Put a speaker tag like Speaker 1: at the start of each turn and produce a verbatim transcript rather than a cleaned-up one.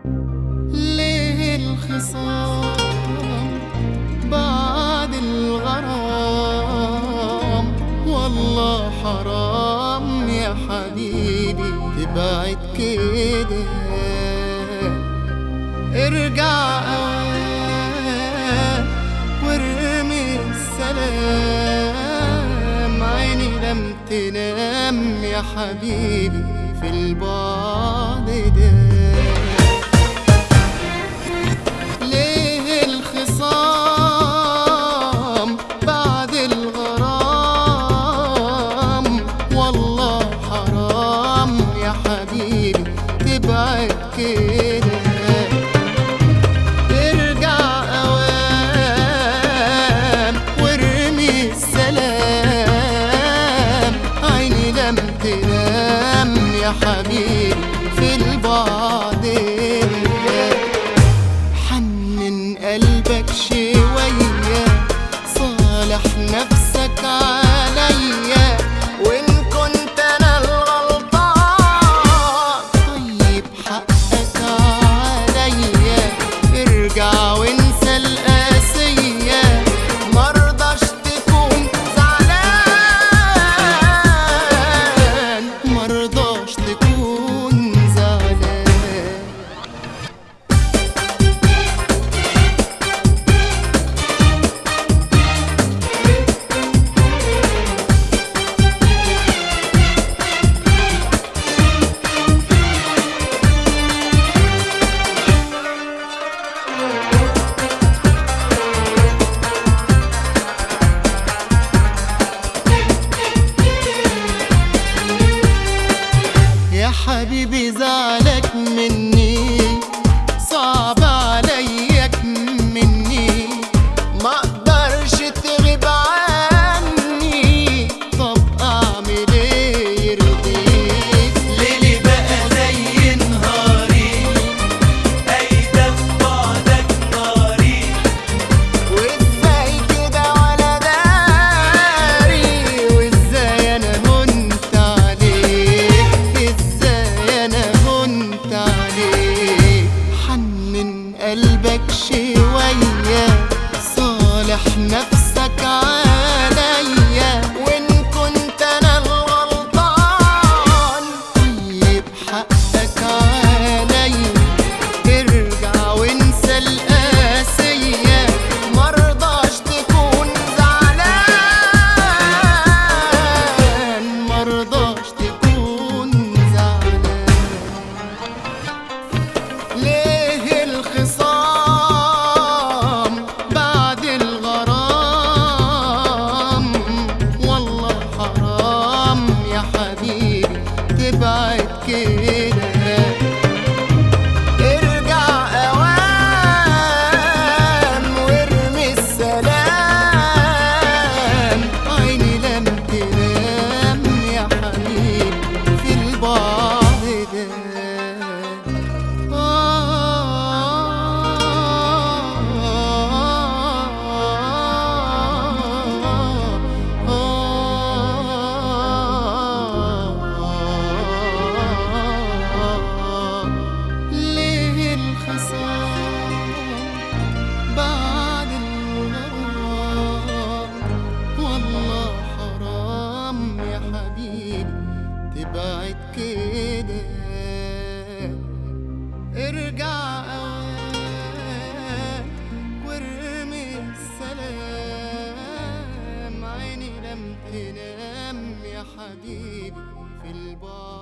Speaker 1: ليه الخصام بعد الغرام؟ والله حرام يا حبيبي تبعد كده. ارجع اوام وارمي السلام، عيني لم تنام يا حبيبي في البعد ده. ليه الخصام بعد الغرام؟ والله حرام يا حبيبي تبعد كده. ارجع اوام وارمي السلام، عيني لم تنام يا حبيبي في البعد ده. حنن قلبك شوية، صالح نفسك عليا، وإن كنت أنا الغلطان طيب حقك عليا. ارجع وانسى القاسية، مرضاش تكون زعلان، مرضاش تكون زعلان. يا حبيبي زعلك مني صعب عليك مني، ما اقدرش تغيب عني. طب اعمل ايه يرضيك؟
Speaker 2: ليلي بقى زي نهاري، قايدة في بعدك ناري.
Speaker 1: وازاي كده ولا داري؟ وازاي انا هنت عليك؟ ازاي انا هنت عليك؟ حنن قلبك شوية، صالح نفسك عليا، وإن كنت أنا الغلطان طيب حقك عليا. ارجع وانسى القاسية، مرضاش تكون زعلان، مرضاش تكون زعلان. ليه الخصام بعد الغرام؟ والله حرام يا حبيبي تبعد كده. ارجع اوام وارمي السلام، عيني لم تنام يا حبيبي في البعد ده. ليه الخصام بعد الغرام؟ والله حرام يا حبيبي تبعد كده. ارجع اوام وارمي السلام، عيني لم تنام يا حبيبي في البعد